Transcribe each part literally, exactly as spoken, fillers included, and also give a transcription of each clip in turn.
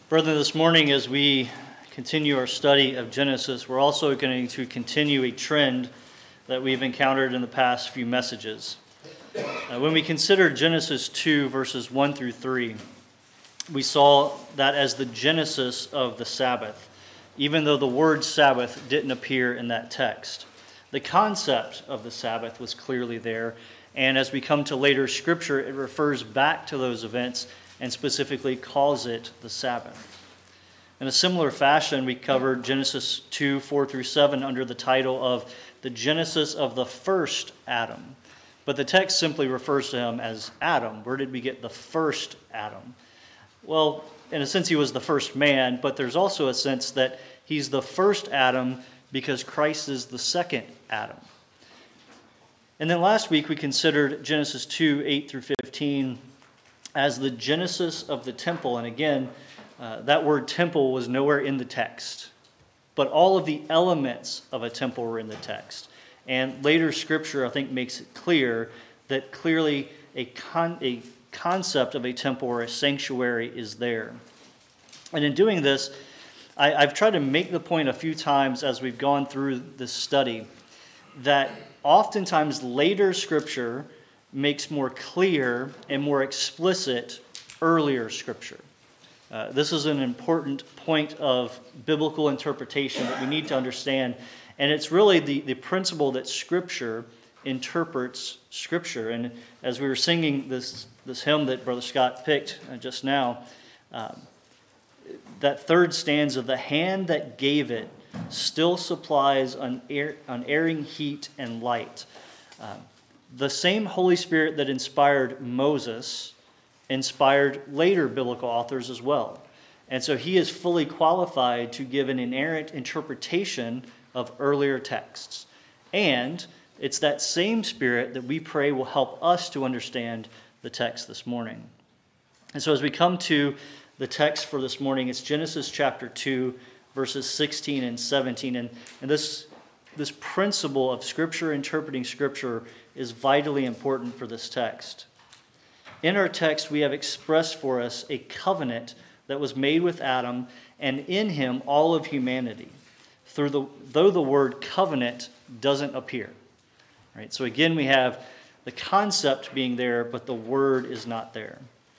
Brethren, this morning as we continue our study of Genesis, we're also going to continue a trend that we've encountered in the past few messages. Uh, when we considered Genesis two, verses one through three, we saw that as the genesis of the Sabbath, even though the word Sabbath didn't appear in that text. The concept of the Sabbath was clearly there, and as we come to later Scripture, it refers back to those events and specifically calls it the Sabbath. In a similar fashion, we covered Genesis two, four through seven under the title of the Genesis of the first Adam. But the text simply refers to him as Adam. Where did we get the first Adam? Well, in a sense, he was the first man, but there's also a sense that he's the first Adam because Christ is the second Adam. And then last week, we considered Genesis two, eight through fifteen as the genesis of the temple. And again, uh, that word temple was nowhere in the text. But all of the elements of a temple were in the text. And later Scripture, I think, makes it clear that clearly a, con- a concept of a temple or a sanctuary is there. And in doing this, I, I've tried to make the point a few times as we've gone through this study that oftentimes later Scripture makes more clear and more explicit earlier Scripture. Uh, this is an important point of biblical interpretation that we need to understand, and it's really the, the principle that Scripture interprets Scripture. And as we were singing this, this hymn that Brother Scott picked uh, just now, um, that third stanza, the hand that gave it still supplies uner- unerring heat and light. Uh, The same Holy Spirit that inspired Moses inspired later biblical authors as well. And so he is fully qualified to give an inerrant interpretation of earlier texts. And it's that same Spirit that we pray will help us to understand the text this morning. And so as we come to the text for this morning, it's Genesis chapter two, verses sixteen and seventeen. And, and this, this principle of Scripture interpreting Scripture is vitally important for this text. In our text, we have expressed for us a covenant that was made with Adam, and in him all of humanity, through the, though the word covenant doesn't appear. Right? So again, we have the concept being there, but the word is not there.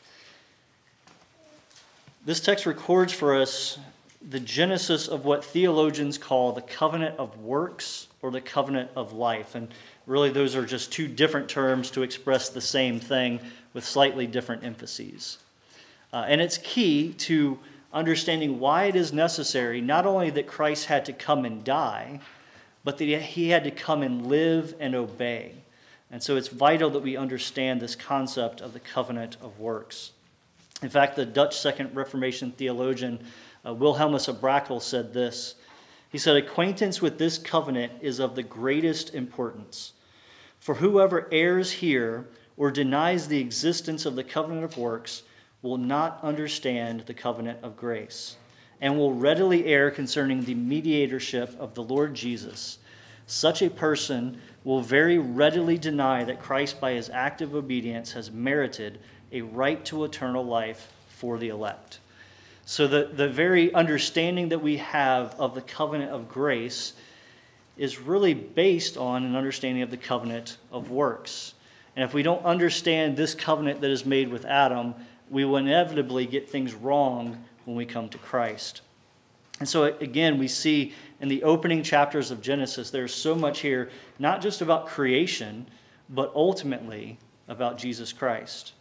This text records for us the genesis of what theologians call the covenant of works or the covenant of life. And really, those are just two different terms to express the same thing with slightly different emphases. Uh, and it's key to understanding why it is necessary, not only that Christ had to come and die, but that he had to come and live and obey. And so it's vital that we understand this concept of the covenant of works. In fact, the Dutch Second Reformation theologian uh, Wilhelmus of Brakel said this. He said, "Acquaintance with this covenant is of the greatest importance. For whoever errs here or denies the existence of the covenant of works will not understand the covenant of grace, and will readily err concerning the mediatorship of the Lord Jesus. Such a person will very readily deny that Christ by his active obedience has merited a right to eternal life for the elect." So the, the very understanding that we have of the covenant of grace is really based on an understanding of the covenant of works. And if we don't understand this covenant that is made with Adam, we will inevitably get things wrong when we come to Christ. And so again, we see in the opening chapters of Genesis, there's so much here, not just about creation, but ultimately about Jesus Christ.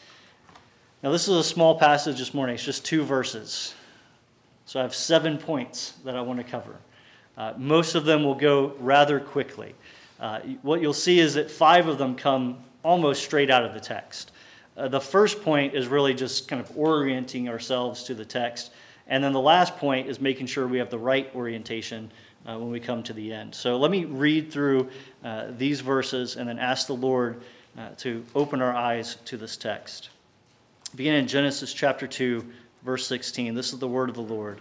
Now, this is a small passage this morning. It's just two verses. So I have seven points that I want to cover. Uh, most of them will go rather quickly. Uh, what you'll see is that five of them come almost straight out of the text. Uh, the first point is really just kind of orienting ourselves to the text. And then the last point is making sure we have the right orientation uh, when we come to the end. So let me read through uh, these verses and then ask the Lord uh, to open our eyes to this text. Begin in Genesis chapter two, verse sixteen. This is the word of the Lord.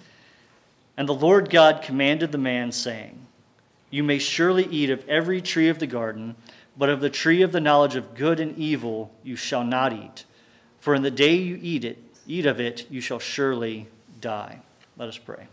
"And the Lord God commanded the man, saying, You may surely eat of every tree of the garden, but of the tree of the knowledge of good and evil you shall not eat. For in the day you eat it, eat of it, you shall surely die. Let us pray.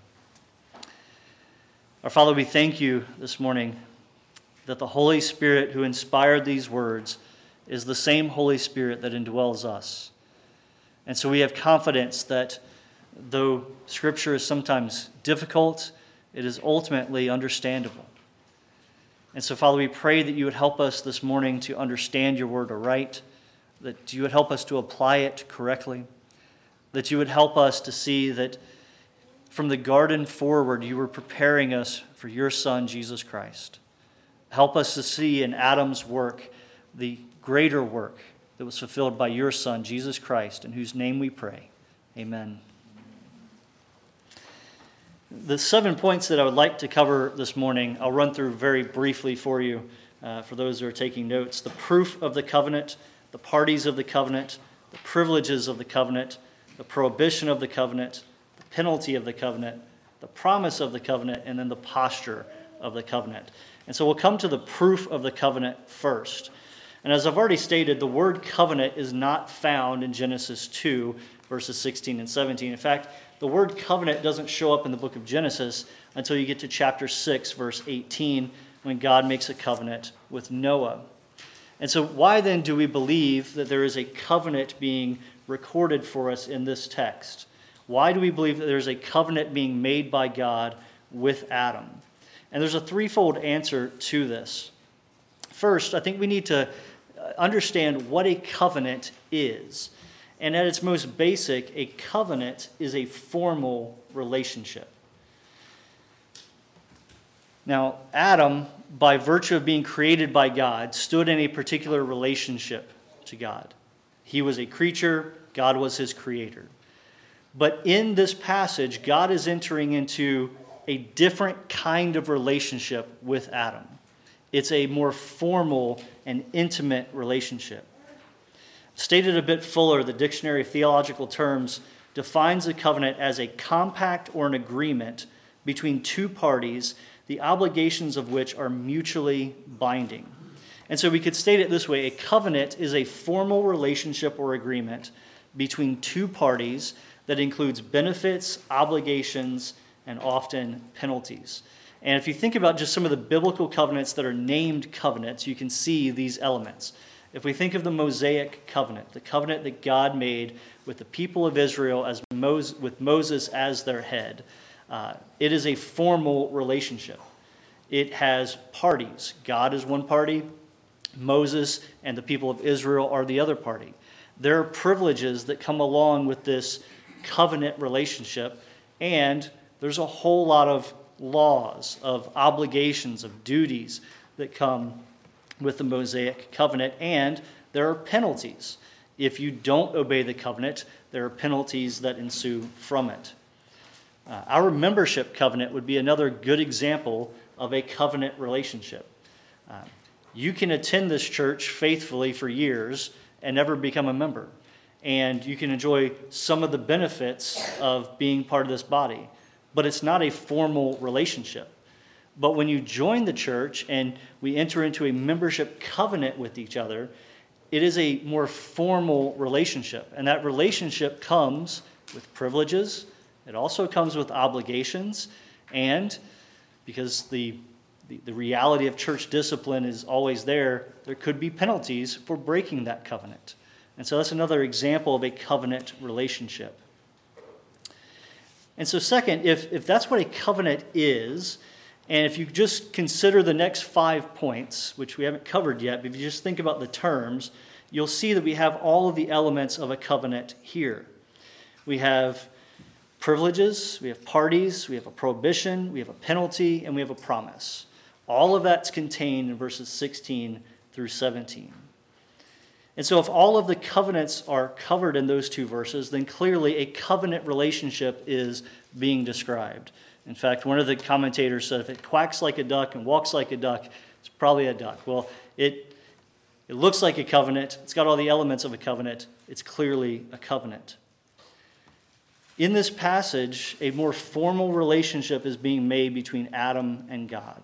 Our Father, we thank you this morning that the Holy Spirit who inspired these words is the same Holy Spirit that indwells us. And so we have confidence that though Scripture is sometimes difficult, it is ultimately understandable. And so, Father, we pray that you would help us this morning to understand your word aright, that you would help us to apply it correctly, that you would help us to see that from the garden forward, you were preparing us for your Son, Jesus Christ. Help us to see in Adam's work the greater work that was fulfilled by your Son, Jesus Christ, in whose name we pray. Amen. The seven points that I would like to cover this morning, I'll run through very briefly for you, uh, for those who are taking notes. The proof of the covenant, the parties of the covenant, the privileges of the covenant, the prohibition of the covenant, the penalty of the covenant, the promise of the covenant, and then the posture of the covenant. And so we'll come to the proof of the covenant first. And as I've already stated, the word covenant is not found in Genesis two, verses sixteen and seventeen. In fact, the word covenant doesn't show up in the book of Genesis until you get to chapter six, verse eighteen, when God makes a covenant with Noah. And so why then do we believe that there is a covenant being recorded for us in this text? Why do we believe that there's a covenant being made by God with Adam? And there's a threefold answer to this. First, I think we need to understand what a covenant is. And at its most basic, a covenant is a formal relationship. Now, Adam, by virtue of being created by God, stood in a particular relationship to God. He was a creature, God was his creator. But in this passage, God is entering into a different kind of relationship with Adam. It's a more formal and intimate relationship. Stated a bit fuller, the Dictionary of Theological Terms defines a covenant as a compact or an agreement between two parties, the obligations of which are mutually binding. And so we could state it this way: a covenant is a formal relationship or agreement between two parties that includes benefits, obligations, and often penalties. And if you think about just some of the biblical covenants that are named covenants, you can see these elements. If we think of the Mosaic covenant, the covenant that God made with the people of Israel as Moses, with Moses as their head, uh, it is a formal relationship. It has parties. God is one party. Moses and the people of Israel are the other party. There are privileges that come along with this covenant relationship, and there's a whole lot of laws, of obligations, of duties that come with the Mosaic covenant, and there are penalties. If you don't obey the covenant, there are penalties that ensue from it. Uh, our membership covenant would be another good example of a covenant relationship. Uh, you can attend this church faithfully for years and never become a member, and you can enjoy some of the benefits of being part of this body, but it's not a formal relationship. But when you join the church and we enter into a membership covenant with each other, it is a more formal relationship. And that relationship comes with privileges. It also comes with obligations. And because the, the, the reality of church discipline is always there, there could be penalties for breaking that covenant. And so that's another example of a covenant relationship. And so second, if, if that's what a covenant is, and if you just consider the next five points, which we haven't covered yet, but if you just think about the terms, you'll see that we have all of the elements of a covenant here. We have privileges, we have parties, we have a prohibition, we have a penalty, and we have a promise. All of that's contained in verses sixteen through seventeen. And so if all of the covenants are covered in those two verses, then clearly a covenant relationship is being described. In fact, one of the commentators said if it quacks like a duck and walks like a duck, it's probably a duck. Well, it, it looks like a covenant. It's got all the elements of a covenant. It's clearly a covenant. In this passage, a more formal relationship is being made between Adam and God.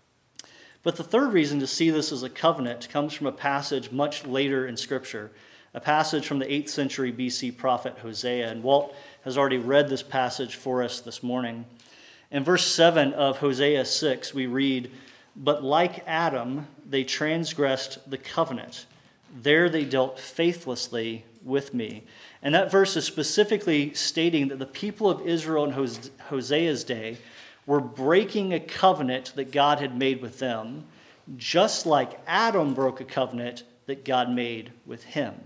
But the third reason to see this as a covenant comes from a passage much later in Scripture. a passage from the eighth century B C prophet Hosea. And Walt has already read this passage for us this morning. In verse seven of Hosea six, we read, "But like Adam, they transgressed the covenant. There they dealt faithlessly with me." And that verse is specifically stating that the people of Israel in Hosea's day were breaking a covenant that God had made with them, just like Adam broke a covenant that God made with him.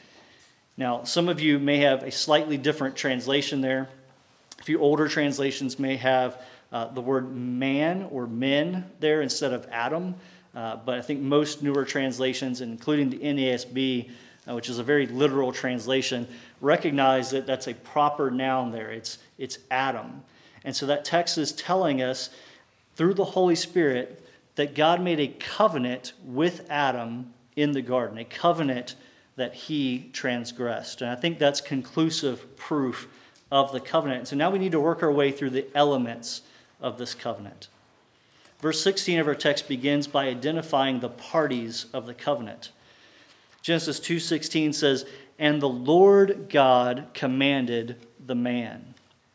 Now, some of you may have a slightly different translation there. A few older translations may have uh, the word man or men there instead of Adam. Uh, but I think most newer translations, including the N A S B, uh, which is a very literal translation, recognize that that's a proper noun there. It's, it's Adam. And so that text is telling us through the Holy Spirit that God made a covenant with Adam in the garden, a covenant that he transgressed. And I think that's conclusive proof of the covenant. So now we need to work our way through the elements of this covenant. Verse sixteen of our text begins by identifying the parties of the covenant. Genesis two sixteen says, "And the Lord God commanded the man."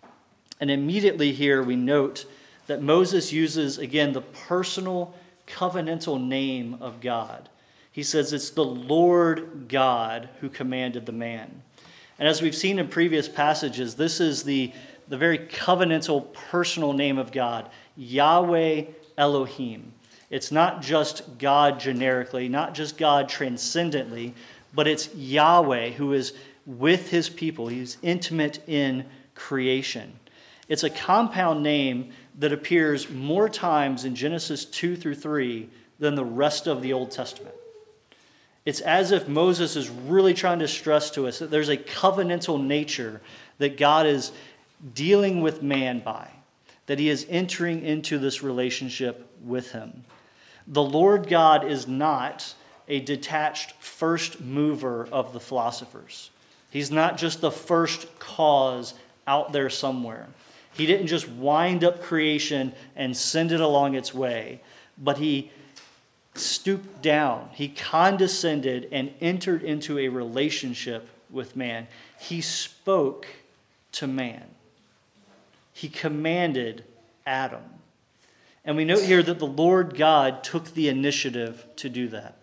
And immediately here we note that Moses uses, again, the personal covenantal name of God. He says it's the Lord God who commanded the man. And as we've seen in previous passages, this is the, the very covenantal personal name of God, Yahweh Elohim. It's not just God generically, not just God transcendently, but it's Yahweh who is with his people. He's intimate in creation. It's a compound name that appears more times in Genesis two through three than the rest of the Old Testament. It's as if Moses is really trying to stress to us that there's a covenantal nature that God is dealing with man by, that he is entering into this relationship with him. The Lord God is not a detached first mover of the philosophers. He's not just the first cause out there somewhere. He didn't just wind up creation and send it along its way, but he stooped down. He condescended and entered into a relationship with man. He spoke to man. He commanded Adam. And we note here that the Lord God took the initiative to do that.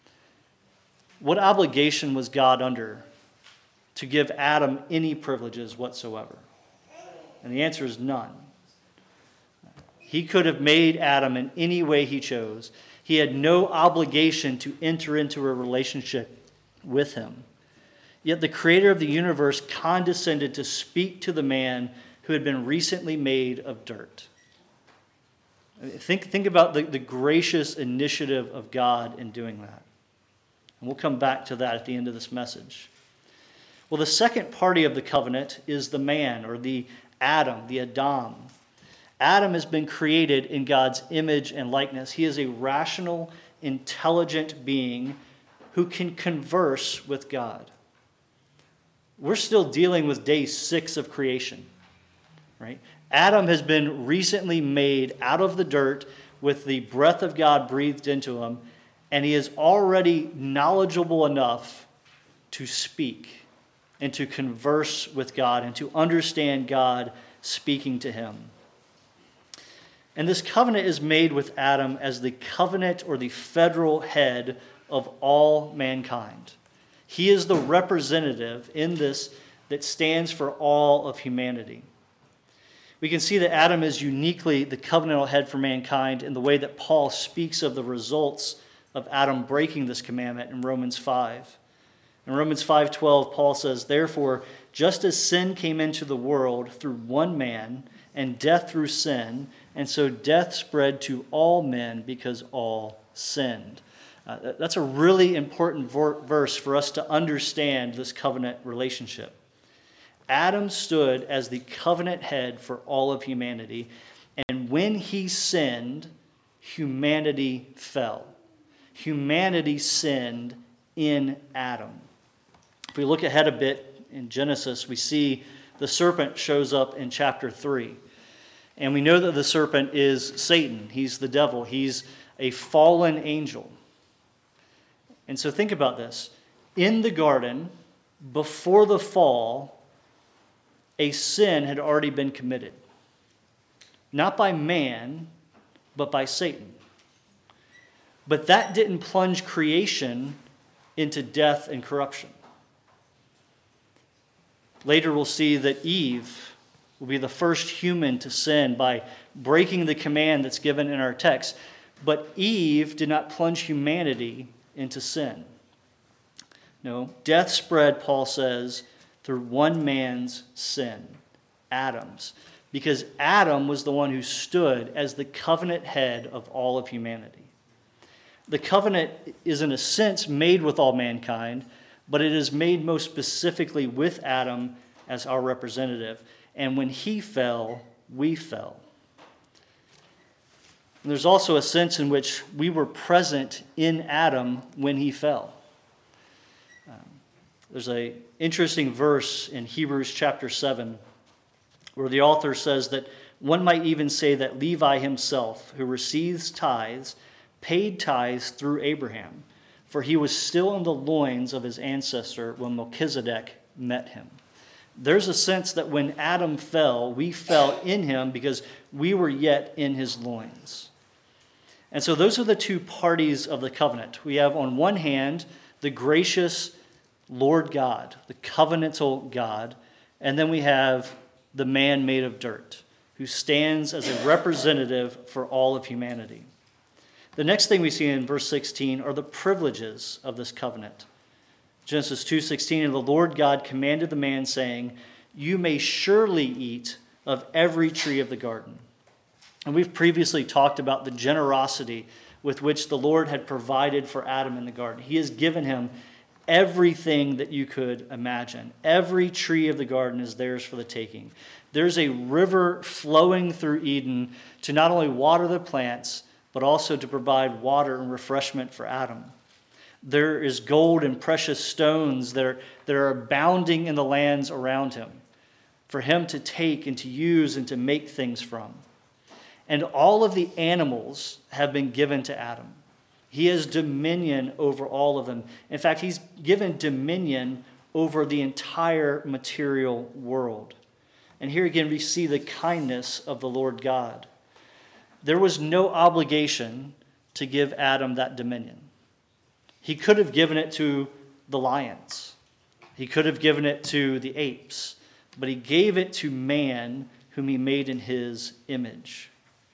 What obligation was God under to give Adam any privileges whatsoever? And the answer is none. He could have made Adam in any way he chose. He had no obligation to enter into a relationship with him. Yet the creator of the universe condescended to speak to the man who had been recently made of dirt. Think, think about the, the gracious initiative of God in doing that. And we'll come back to that at the end of this message. Well, the second party of the covenant is the man, or the Adam, the Adam. Adam has been created in God's image and likeness. He is a rational, intelligent being who can converse with God. We're still dealing with day six of creation, right? Adam has been recently made out of the dirt with the breath of God breathed into him, and he is already knowledgeable enough to speak and to converse with God and to understand God speaking to him. And this covenant is made with Adam as the covenant or the federal head of all mankind. He is the representative in this that stands for all of humanity. We can see that Adam is uniquely the covenantal head for mankind in the way that Paul speaks of the results of Adam breaking this commandment in Romans five. In Romans five twelve, Paul says, "Therefore, just as sin came into the world through one man, and death through sin, and so death spread to all men because all sinned." Uh, that's a really important ver- verse for us to understand this covenant relationship. Adam stood as the covenant head for all of humanity, and when he sinned, humanity fell. Humanity sinned in Adam. If we look ahead a bit in Genesis, we see the serpent shows up in chapter three. And we know that the serpent is Satan. He's the devil. He's a fallen angel. And so think about this. In the garden, before the fall, a sin had already been committed. Not by man, but by Satan. But that didn't plunge creation into death and corruption. Later we'll see that Eve will be the first human to sin by breaking the command that's given in our text. But Eve did not plunge humanity into sin. No, death spread, Paul says, through one man's sin, Adam's. Because Adam was the one who stood as the covenant head of all of humanity. The covenant is in a sense made with all mankind, but it is made most specifically with Adam as our representative. And when he fell, we fell. And there's also a sense in which we were present in Adam when he fell. Um, there's an interesting verse in Hebrews chapter seven where the author says that one might even say that Levi himself, who receives tithes, paid tithes through Abraham, for he was still in the loins of his ancestor when Melchizedek met him. There's a sense that when Adam fell, we fell in him because we were yet in his loins. And so those are the two parties of the covenant. We have on one hand the gracious Lord God, the covenantal God, and then we have the man made of dirt, who stands as a representative for all of humanity. The next thing we see in verse sixteen are the privileges of this covenant. Genesis two sixteen, and the Lord God commanded the man, saying, you may surely eat of every tree of the garden. And we've previously talked about the generosity with which the Lord had provided for Adam in the garden. He has given him everything that you could imagine. Every tree of the garden is theirs for the taking. There's a river flowing through Eden to not only water the plants, but also to provide water and refreshment for Adam. There is gold and precious stones that are, that are abounding in the lands around him for him to take and to use and to make things from. And all of the animals have been given to Adam. He has dominion over all of them. In fact, he's given dominion over the entire material world. And here again, we see the kindness of the Lord God. There was no obligation to give Adam that dominion. He could have given it to the lions. He could have given it to the apes. But he gave it to man, whom he made in his image.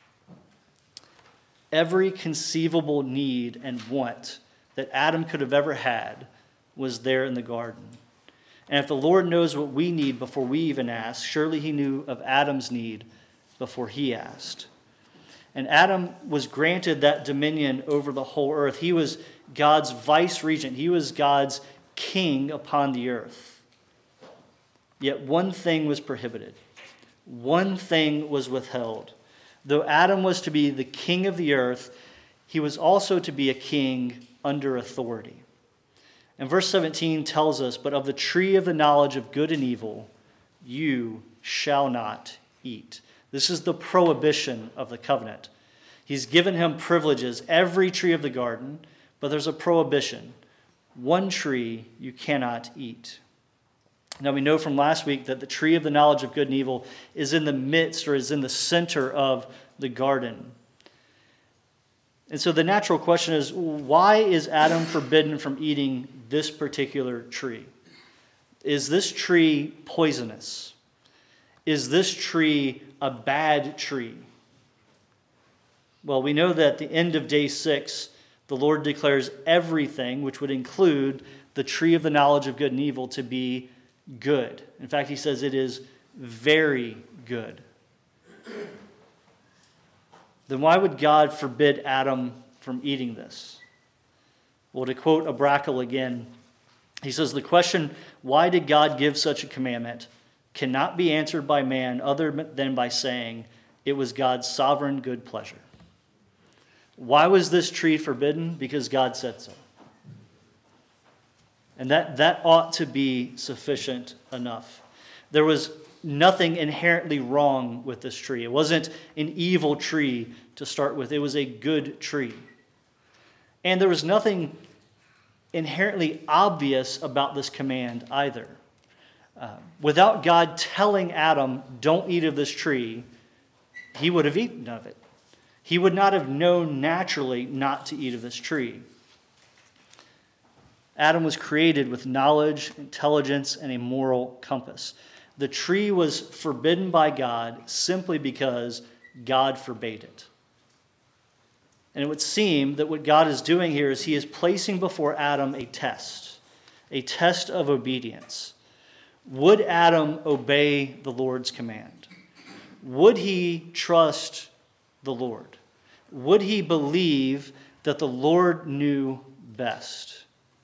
Every conceivable need and want that Adam could have ever had was there in the garden. And if the Lord knows what we need before we even ask, surely he knew of Adam's need before he asked. And Adam was granted that dominion over the whole earth. He was God's vice regent. He was God's king upon the earth. Yet one thing was prohibited. One thing was withheld. Though Adam was to be the king of the earth, he was also to be a king under authority. And verse seventeen tells us, but of the tree of the knowledge of good and evil, you shall not eat. This is the prohibition of the covenant. He's given him privileges, every tree of the garden, but there's a prohibition. One tree you cannot eat. Now we know from last week that the tree of the knowledge of good and evil is in the midst or is in the center of the garden. And so the natural question is, why is Adam forbidden from eating this particular tree? Is this tree poisonous? Is this tree a bad tree? Well, we know that at the end of day six, the Lord declares everything, which would include the tree of the knowledge of good and evil, to be good. In fact, he says it is very good. Then why would God forbid Adam from eating this? Well, to quote Abrakel again, he says, the question, why did God give such a commandment, cannot be answered by man other than by saying it was God's sovereign good pleasure. Why was this tree forbidden? Because God said so. And that, that ought to be sufficient enough. There was nothing inherently wrong with this tree. It wasn't an evil tree to start with. It was a good tree. And there was nothing inherently obvious about this command either. Uh, without God telling Adam, don't eat of this tree, he would have eaten of it. He would not have known naturally not to eat of this tree. Adam was created with knowledge, intelligence, and a moral compass. The tree was forbidden by God simply because God forbade it. And it would seem that what God is doing here is he is placing before Adam a test, a test of obedience. Would Adam obey the Lord's command? Would he trust the Lord? Would he believe that the Lord knew best?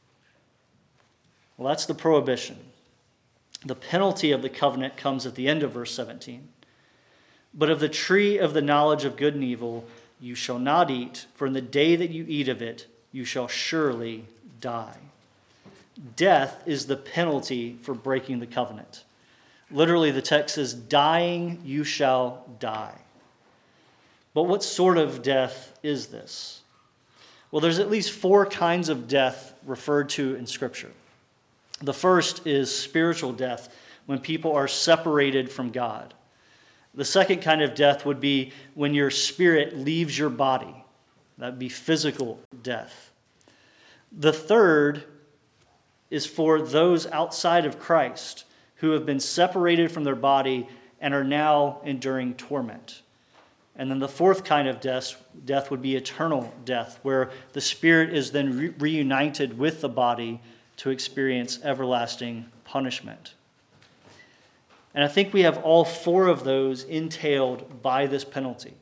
Well, that's the prohibition. The penalty of the covenant comes at the end of verse seventeen. But of the tree of the knowledge of good and evil you shall not eat, for in the day that you eat of it, you shall surely die. Death is the penalty for breaking the covenant. Literally, the text says, dying you shall die. But what sort of death is this? Well, there's at least four kinds of death referred to in Scripture. The first is spiritual death, when people are separated from God. The second kind of death would be when your spirit leaves your body. That would be physical death. The third is for those outside of Christ who have been separated from their body and are now enduring torment. And then the fourth kind of death, death would be eternal death, where the spirit is then re- reunited with the body to experience everlasting punishment. And I think we have all four of those entailed by this penalty.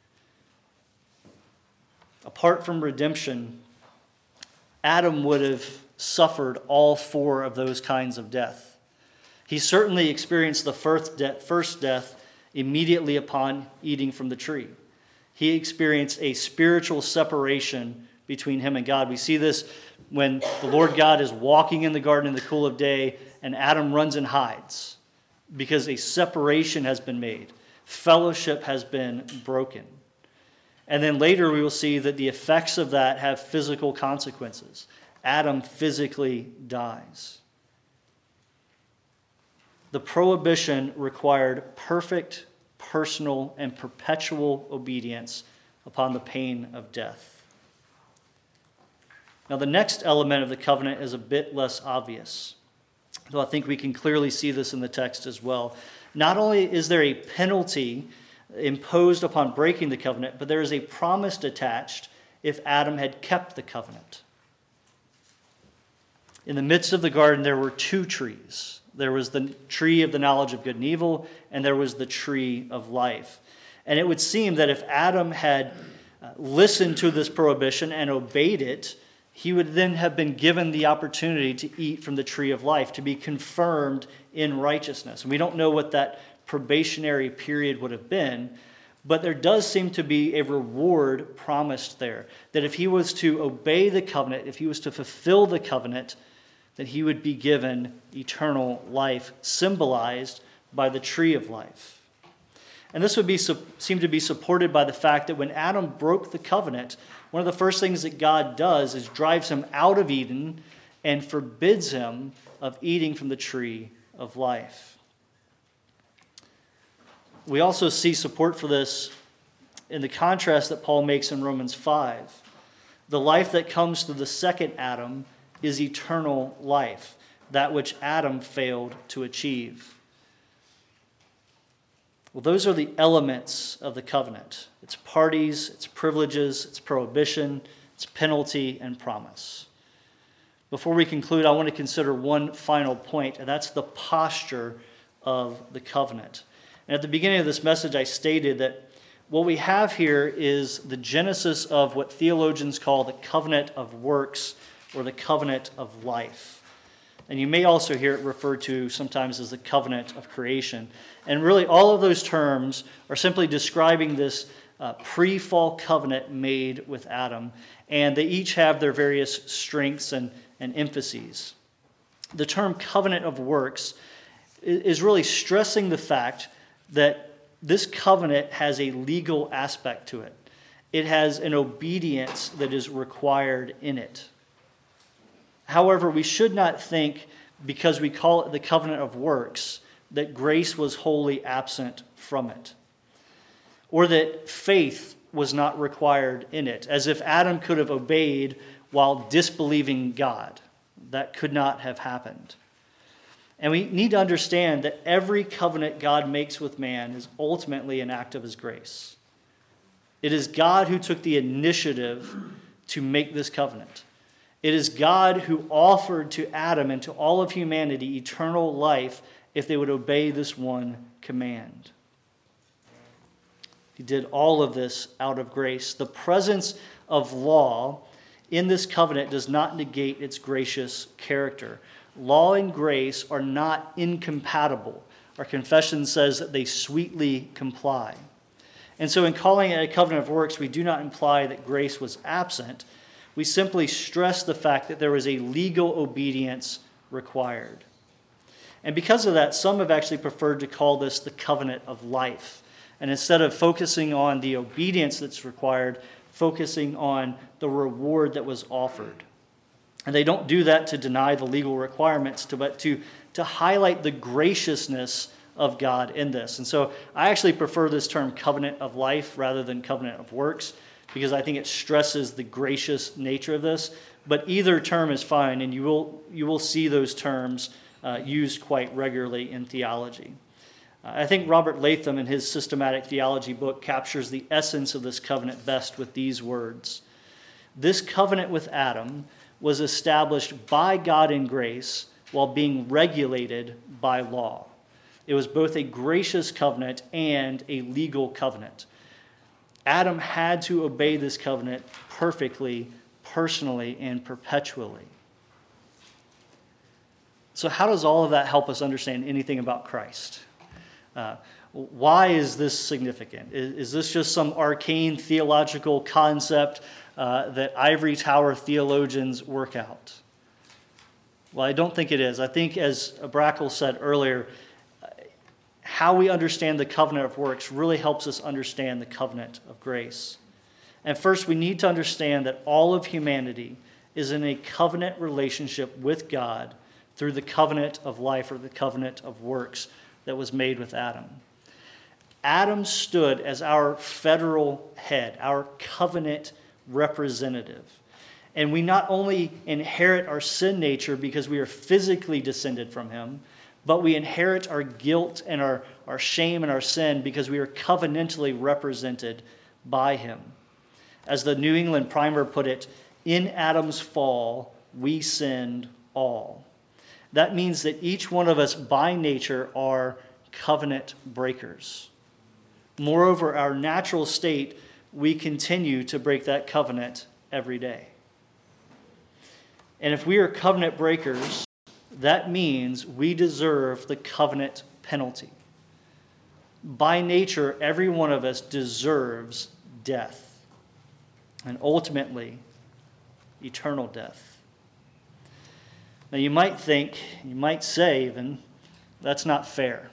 Apart from redemption, Adam would have suffered all four of those kinds of death. He certainly experienced the first death, first death immediately upon eating from the tree. He experienced a spiritual separation between him and God. We see this when the Lord God is walking in the garden in the cool of day and Adam runs and hides because a separation has been made. Fellowship has been broken. And then later we will see that the effects of that have physical consequences. Adam physically dies. The prohibition required perfect, personal, and perpetual obedience upon the pain of death. Now, the next element of the covenant is a bit less obvious, though I think we can clearly see this in the text as well. Not only is there a penalty imposed upon breaking the covenant, but there is a promise attached if Adam had kept the covenant. In the midst of the garden, there were two trees. There was the tree of the knowledge of good and evil, and there was the tree of life. And it would seem that if Adam had listened to this prohibition and obeyed it, he would then have been given the opportunity to eat from the tree of life, to be confirmed in righteousness. And we don't know what that probationary period would have been, but there does seem to be a reward promised there, that if he was to obey the covenant, if he was to fulfill the covenant, that he would be given eternal life, symbolized by the tree of life. And this would be seem to be supported by the fact that when Adam broke the covenant, one of the first things that God does is drives him out of Eden and forbids him of eating from the tree of life. We also see support for this in the contrast that Paul makes in Romans five. The life that comes through the second Adam is eternal life, that which Adam failed to achieve. Well, those are the elements of the covenant. Its parties, its privileges, its prohibition, its penalty, and promise. Before we conclude, I want to consider one final point, and that's the posture of the covenant. And at the beginning of this message, I stated that what we have here is the genesis of what theologians call the covenant of works, or the covenant of life. And you may also hear it referred to sometimes as the covenant of creation. And really all of those terms are simply describing this uh, pre-fall covenant made with Adam. And they each have their various strengths and, and emphases. The term covenant of works is really stressing the fact that this covenant has a legal aspect to it. It has an obedience that is required in it. However, we should not think, because we call it the covenant of works, that grace was wholly absent from it, or that faith was not required in it, as if Adam could have obeyed while disbelieving God. That could not have happened. And we need to understand that every covenant God makes with man is ultimately an act of his grace. It is God who took the initiative to make this covenant. It is God who offered to Adam and to all of humanity eternal life if they would obey this one command. He did all of this out of grace. The presence of law in this covenant does not negate its gracious character. Law and grace are not incompatible. Our confession says that they sweetly comply. And so in calling it a covenant of works, we do not imply that grace was absent. We simply stress the fact that there was a legal obedience required. And because of that, some have actually preferred to call this the covenant of life. And instead of focusing on the obedience that's required, focusing on the reward that was offered. And they don't do that to deny the legal requirements, to, but to, to highlight the graciousness of God in this. And so I actually prefer this term covenant of life rather than covenant of works, because I think it stresses the gracious nature of this. But either term is fine, and you will, you will see those terms uh, used quite regularly in theology. I think Robert Latham, in his systematic theology book, captures the essence of this covenant best with these words. This covenant with Adam was established by God in grace while being regulated by law. It was both a gracious covenant and a legal covenant. Adam had to obey this covenant perfectly, personally, and perpetually. So how does all of that help us understand anything about Christ? Uh, why is this significant? Is, is this just some arcane theological concept uh, that ivory tower theologians work out? Well, I don't think it is. I think, as Brackle said earlier, how we understand the covenant of works really helps us understand the covenant of grace. And first, we need to understand that all of humanity is in a covenant relationship with God through the covenant of life, or the covenant of works, that was made with Adam. Adam stood as our federal head, our covenant representative. And we not only inherit our sin nature because we are physically descended from him, but we inherit our guilt and our, our shame and our sin because we are covenantally represented by him. As the New England Primer put it, in Adam's fall, we sinned all. That means that each one of us by nature are covenant breakers. Moreover, our natural state, we continue to break that covenant every day. And if we are covenant breakers, that means we deserve the covenant penalty. By nature, every one of us deserves death, and ultimately, eternal death. Now, you might think, you might say even, that's not fair.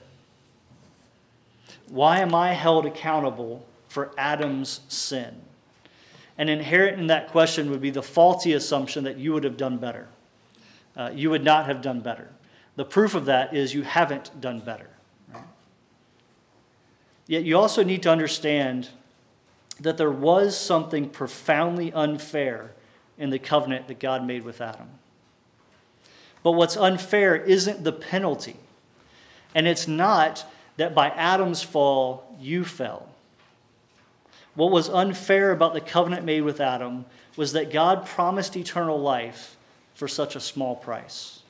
Why am I held accountable for Adam's sin? And inherent in that question would be the faulty assumption that you would have done better. Uh, you would not have done better. The proof of that is you haven't done better. Right? Yet you also need to understand that there was something profoundly unfair in the covenant that God made with Adam. But what's unfair isn't the penalty. And it's not that by Adam's fall, you fell. What was unfair about the covenant made with Adam was that God promised eternal life for such a small price.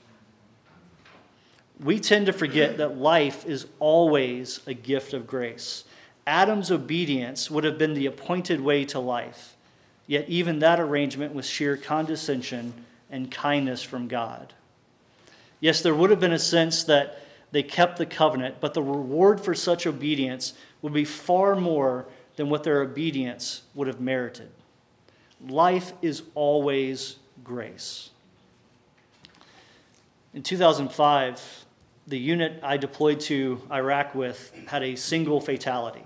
We tend to forget that life is always a gift of grace. Adam's obedience would have been the appointed way to life. Yet even that arrangement was sheer condescension and kindness from God. Yes, there would have been a sense that they kept the covenant, but the reward for such obedience would be far more than what their obedience would have merited. Life is always grace. In two thousand five, the unit I deployed to Iraq with had a single fatality.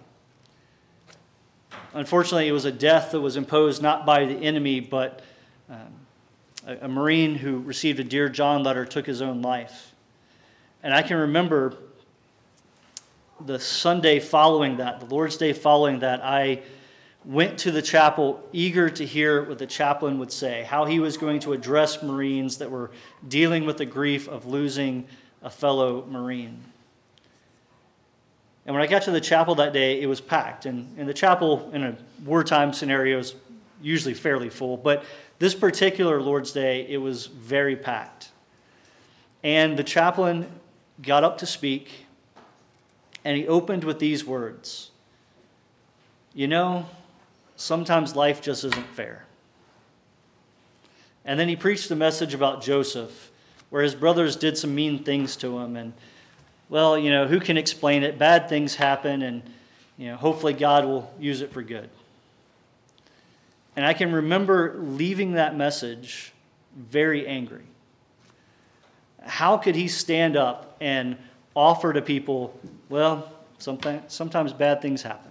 Unfortunately, it was a death that was imposed not by the enemy, but um, a, a Marine who received a Dear John letter took his own life. And I can remember the Sunday following that, the Lord's Day following that, I went to the chapel eager to hear what the chaplain would say, how he was going to address Marines that were dealing with the grief of losing a fellow Marine. And when I got to the chapel that day, it was packed. And, and the chapel in a wartime scenario is usually fairly full. But this particular Lord's Day, it was very packed. And the chaplain got up to speak, and he opened with these words. You know, sometimes life just isn't fair. And then he preached a message about Joseph, where his brothers did some mean things to him. And, well, you know, who can explain it? Bad things happen, and, you know, hopefully God will use it for good. And I can remember leaving that message very angry. How could he stand up and offer to people, well, sometimes, sometimes bad things happen?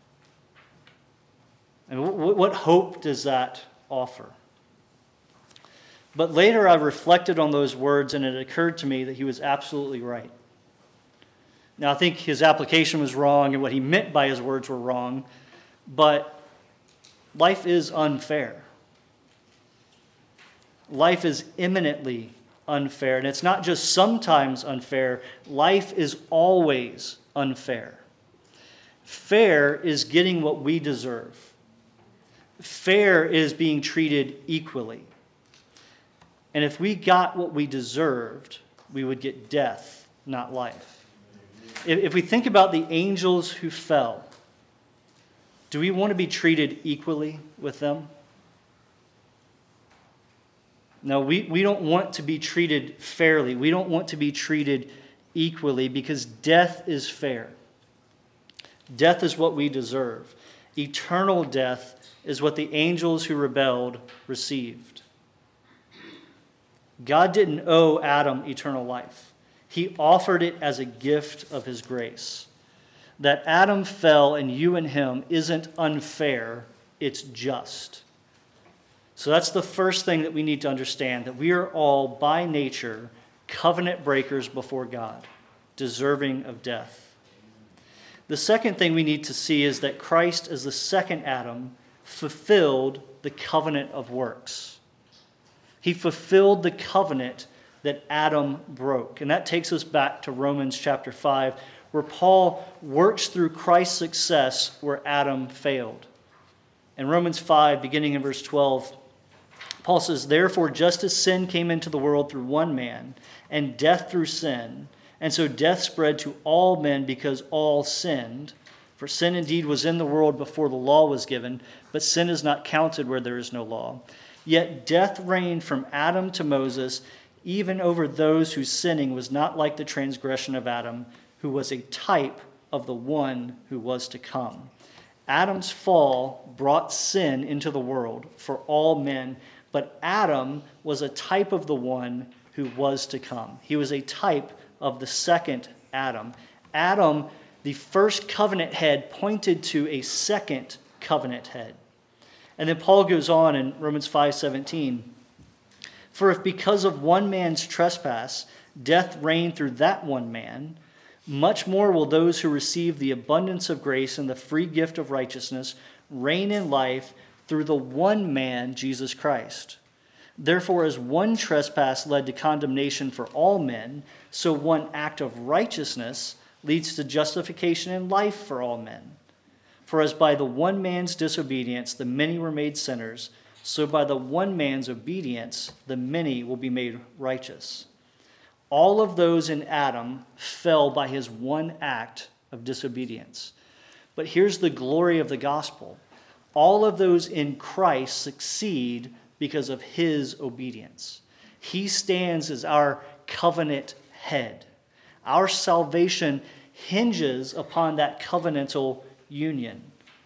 And what hope does that offer? But later I reflected on those words, and it occurred to me that he was absolutely right. Now, I think his application was wrong, and what he meant by his words were wrong, but life is unfair. Life is imminently unfair, and it's not just sometimes unfair. Life is always unfair. Fair is getting what we deserve. Fair is being treated equally. And if we got what we deserved, we would get death, not life. If we think about the angels who fell, do we want to be treated equally with them? No, we, we don't want to be treated fairly. We don't want to be treated equally because death is fair. Death is what we deserve. Eternal death is what the angels who rebelled received. God didn't owe Adam eternal life. He offered it as a gift of his grace. That Adam fell and you and him isn't unfair, it's just. So that's the first thing that we need to understand, that we are all, by nature, covenant breakers before God, deserving of death. The second thing we need to see is that Christ, as the second Adam, fulfilled the covenant of works. He fulfilled the covenant that Adam broke. And that takes us back to Romans chapter five, where Paul works through Christ's success where Adam failed. In Romans five, beginning in verse twelve, Paul says, "Therefore, just as sin came into the world through one man, and death through sin, and so death spread to all men because all sinned. For sin indeed was in the world before the law was given, but sin is not counted where there is no law. Yet death reigned from Adam to Moses, even over those whose sinning was not like the transgression of Adam, who was a type of the one who was to come." Adam's fall brought sin into the world for all men, but Adam was a type of the one who was to come. He was a type of the second Adam. Adam, the first covenant head, pointed to a second covenant head. And then Paul goes on in Romans five seventeen, "For if because of one man's trespass death reigned through that one man, much more will those who receive the abundance of grace and the free gift of righteousness reign in life through the one man, Jesus Christ. Therefore, as one trespass led to condemnation for all men, so one act of righteousness leads to justification and life for all men. For as by the one man's disobedience the many were made sinners, so by the one man's obedience the many will be made righteous. All of those in Adam fell by his one act of disobedience. But here's the glory of the gospel. All of those in Christ succeed because of his obedience. He stands as our covenant head. Our salvation hinges upon that covenantal union.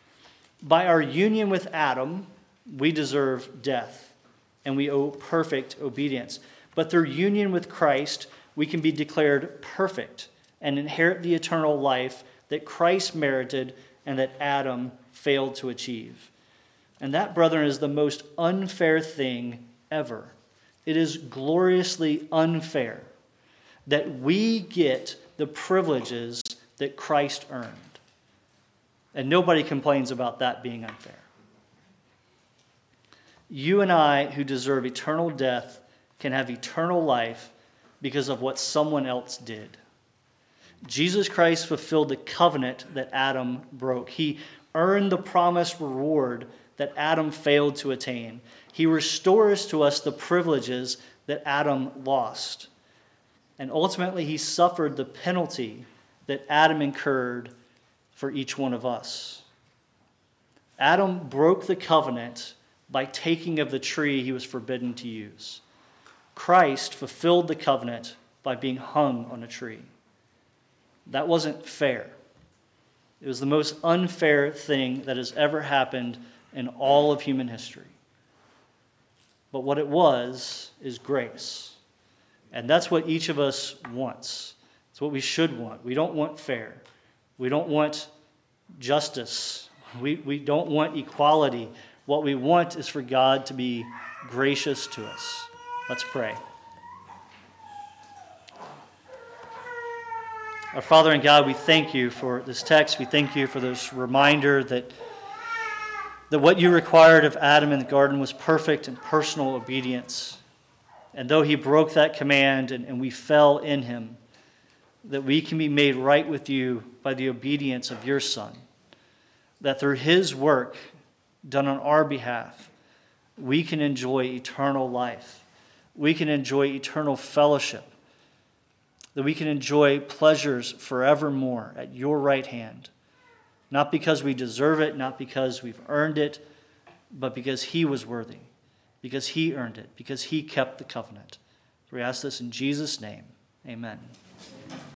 By our union with Adam, we deserve death, and we owe perfect obedience. But through union with Christ, we can be declared perfect and inherit the eternal life that Christ merited and that Adam failed to achieve. And that, brethren, is the most unfair thing ever. It is gloriously unfair that we get the privileges that Christ earned. And nobody complains about that being unfair. You and I, who deserve eternal death, can have eternal life because of what someone else did. Jesus Christ fulfilled the covenant that Adam broke. He earned the promised reward that Adam failed to attain. He restores to us the privileges that Adam lost. And ultimately, he suffered the penalty that Adam incurred for each one of us. Adam broke the covenant by taking of the tree he was forbidden to use. Christ fulfilled the covenant by being hung on a tree. That wasn't fair. It was the most unfair thing that has ever happened in all of human history. But what it was is grace. And that's what each of us wants. It's what we should want. We don't want fair. We don't want justice. We, we don't want equality. What we want is for God to be gracious to us. Let's pray. Our Father and God, we thank you for this text. We thank you for this reminder that, that what you required of Adam in the garden was perfect and personal obedience. And though he broke that command and, and we fell in him, that we can be made right with you by the obedience of your Son. That through his work done on our behalf, we can enjoy eternal life. We can enjoy eternal fellowship. That we can enjoy pleasures forevermore at your right hand. Not because we deserve it, not because we've earned it, but because he was worthy. Because he earned it. Because he kept the covenant. We ask this in Jesus' name. Amen.